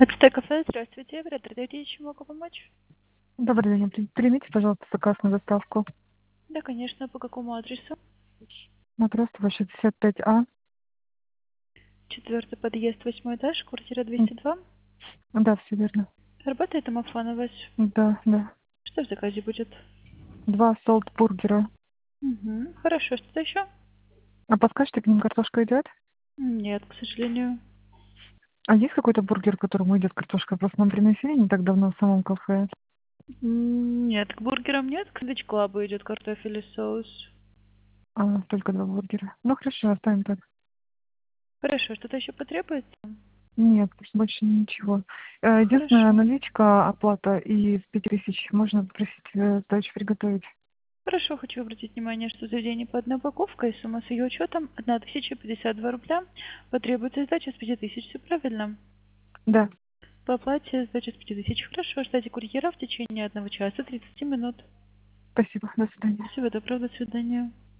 АЦТ кафе, здравствуйте. Оператор, дайте чем могу помочь? Добрый день. Примите, пожалуйста, заказ на доставку. Да, конечно. По какому адресу? На Тростова 65А. Четвертый подъезд, 8 этаж, квартира 202. Да, все верно. Работает домофон у вас? Да, да. Что в заказе будет? 2 солт-бургера. Угу. Хорошо, что-то еще? А подскажете, к ним картошка идет? Нет, к сожалению. А есть какой-то бургер, к которому идет картошка? Просто нам приносили не так давно в самом кафе. Нет, к бургерам нет. К Клабу идет картофель и соус. Только 2 бургера. Ну, хорошо, оставим так. Хорошо, что-то еще потребуется? Нет, больше ничего. Единственная Хорошо. наличка, оплата из 5000. Можно попросить сдачу приготовить. Хорошо, хочу обратить внимание, что заведение по одной упаковке, и сумма с ее учетом 1052 рубля. Потребуется сдача с 5000, все правильно? Да, По оплате сдача с 5000. Хорошо, ждите курьера в течение 1 часа 30 минут. спасибо. До свидания. Всего доброго, до свидания.